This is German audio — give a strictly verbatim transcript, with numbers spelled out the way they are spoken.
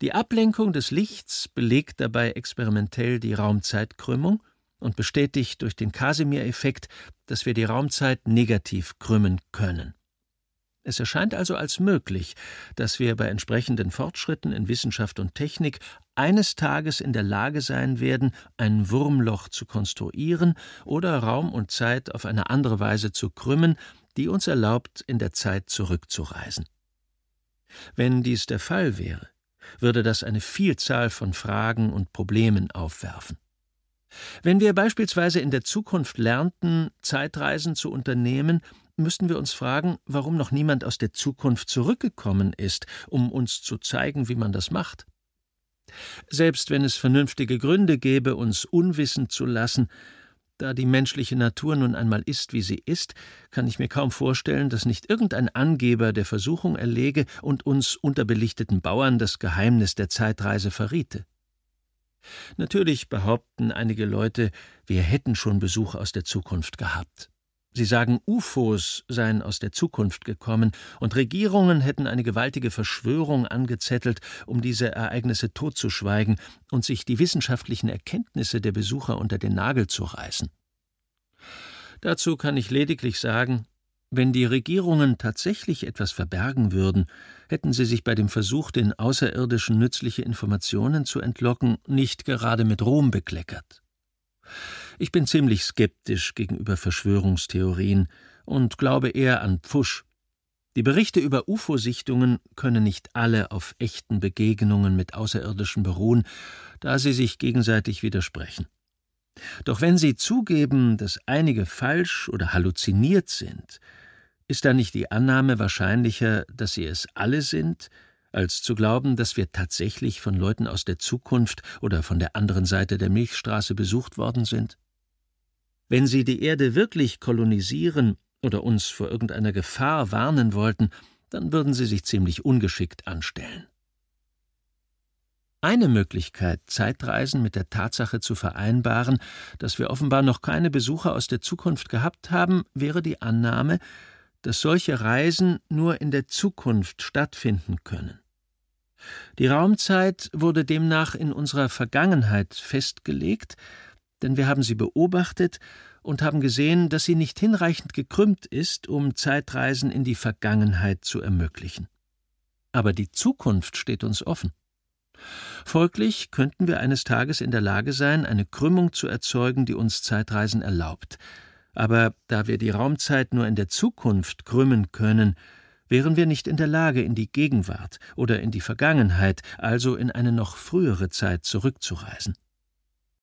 Die Ablenkung des Lichts belegt dabei experimentell die Raumzeitkrümmung und bestätigt durch den Casimir-Effekt, dass wir die Raumzeit negativ krümmen können. Es erscheint also als möglich, dass wir bei entsprechenden Fortschritten in Wissenschaft und Technik eines Tages in der Lage sein werden, ein Wurmloch zu konstruieren oder Raum und Zeit auf eine andere Weise zu krümmen, die uns erlaubt, in der Zeit zurückzureisen. Wenn dies der Fall wäre, würde das eine Vielzahl von Fragen und Problemen aufwerfen. Wenn wir beispielsweise in der Zukunft lernten, Zeitreisen zu unternehmen, müssten wir uns fragen, warum noch niemand aus der Zukunft zurückgekommen ist, um uns zu zeigen, wie man das macht. Selbst wenn es vernünftige Gründe gäbe, uns unwissend zu lassen, da die menschliche Natur nun einmal ist, wie sie ist, kann ich mir kaum vorstellen, dass nicht irgendein Angeber der Versuchung erläge und uns unterbelichteten Bauern das Geheimnis der Zeitreise verriete. Natürlich behaupten einige Leute, wir hätten schon Besuch aus der Zukunft gehabt. Sie sagen, U F Os seien aus der Zukunft gekommen und Regierungen hätten eine gewaltige Verschwörung angezettelt, um diese Ereignisse totzuschweigen und sich die wissenschaftlichen Erkenntnisse der Besucher unter den Nagel zu reißen. Dazu kann ich lediglich sagen, wenn die Regierungen tatsächlich etwas verbergen würden, hätten sie sich bei dem Versuch, den Außerirdischen nützliche Informationen zu entlocken, nicht gerade mit Ruhm bekleckert. Ich bin ziemlich skeptisch gegenüber Verschwörungstheorien und glaube eher an Pfusch. Die Berichte über U F O-Sichtungen können nicht alle auf echten Begegnungen mit Außerirdischen beruhen, da sie sich gegenseitig widersprechen. Doch wenn sie zugeben, dass einige falsch oder halluziniert sind, ist da nicht die Annahme wahrscheinlicher, dass sie es alle sind, als zu glauben, dass wir tatsächlich von Leuten aus der Zukunft oder von der anderen Seite der Milchstraße besucht worden sind? Wenn sie die Erde wirklich kolonisieren oder uns vor irgendeiner Gefahr warnen wollten, dann würden sie sich ziemlich ungeschickt anstellen. Eine Möglichkeit, Zeitreisen mit der Tatsache zu vereinbaren, dass wir offenbar noch keine Besucher aus der Zukunft gehabt haben, wäre die Annahme, dass solche Reisen nur in der Zukunft stattfinden können. Die Raumzeit wurde demnach in unserer Vergangenheit festgelegt, denn wir haben sie beobachtet und haben gesehen, dass sie nicht hinreichend gekrümmt ist, um Zeitreisen in die Vergangenheit zu ermöglichen. Aber die Zukunft steht uns offen. Folglich könnten wir eines Tages in der Lage sein, eine Krümmung zu erzeugen, die uns Zeitreisen erlaubt. Aber da wir die Raumzeit nur in der Zukunft krümmen können, wären wir nicht in der Lage, in die Gegenwart oder in die Vergangenheit, also in eine noch frühere Zeit zurückzureisen.